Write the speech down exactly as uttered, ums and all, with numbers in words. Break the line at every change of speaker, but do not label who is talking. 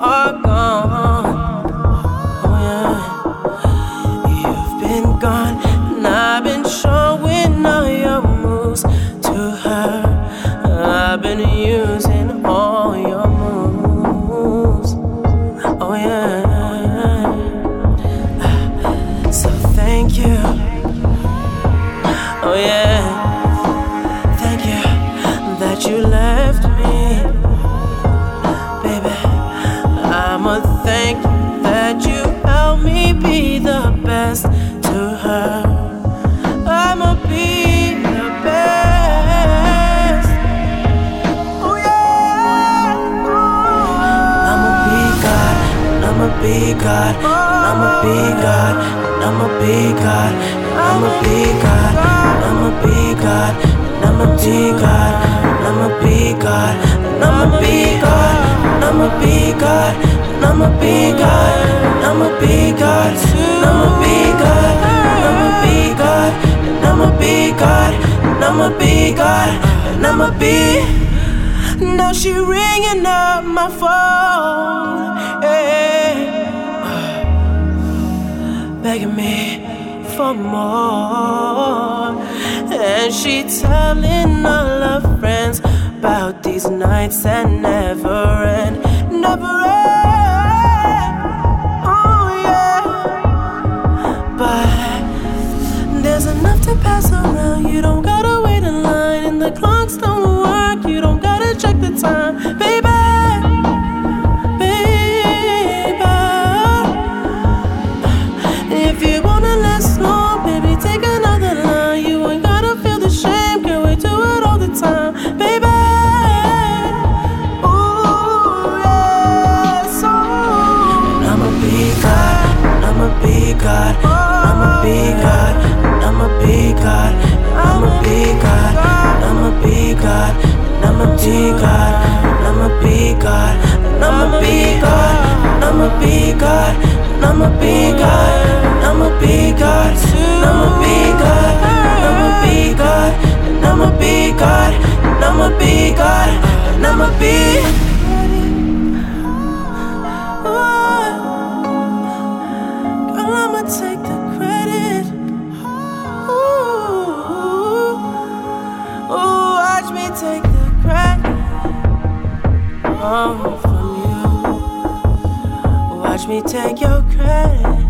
are gone. Oh yeah, you've been gone, and I've been showing all your moves to her. I've been using all your moves. Oh yeah. So thank you. Oh yeah. Thank you that you left me, baby. I'ma thank you that you helped me be the best to her. I'ma be the best. Oh yeah. I'ma be God. I'ma be God. I'ma be God. I'ma be God. I'ma be God. I'ma be God. I'ma be God. I'ma be God. I'ma be God. I'ma be God. I'ma be God. I'ma be God. I'ma be God. I'ma be God. I'ma be God. I'ma be God. I'ma be. Now she ringing up my phone, hey, begging me for more. And she telling all her friends about these nights that never end, never end. Oh yeah. But there's enough to pass around. You don't gotta wait in line, and the clocks don't work. You don't gotta check the time, baby. Baby, if you wanna last long, baby, take another line. You ain't gotta feel the shame, girl, we do it all the time, baby. Ooh, yeah, so I'ma be God, I'ma be God, I'ma be God, I'ma be God, I'ma be God, I'ma be God, I'ma be God, I'ma be God, I'ma be God, I'ma be God, I'ma be God, I'ma be God, I'ma be God, I'ma be God, I'ma be God, I'ma be God, I'ma be. Girl, I'ma take the credit. Ooh, ooh, watch me take the credit. Oh, from you. Watch me take your credit.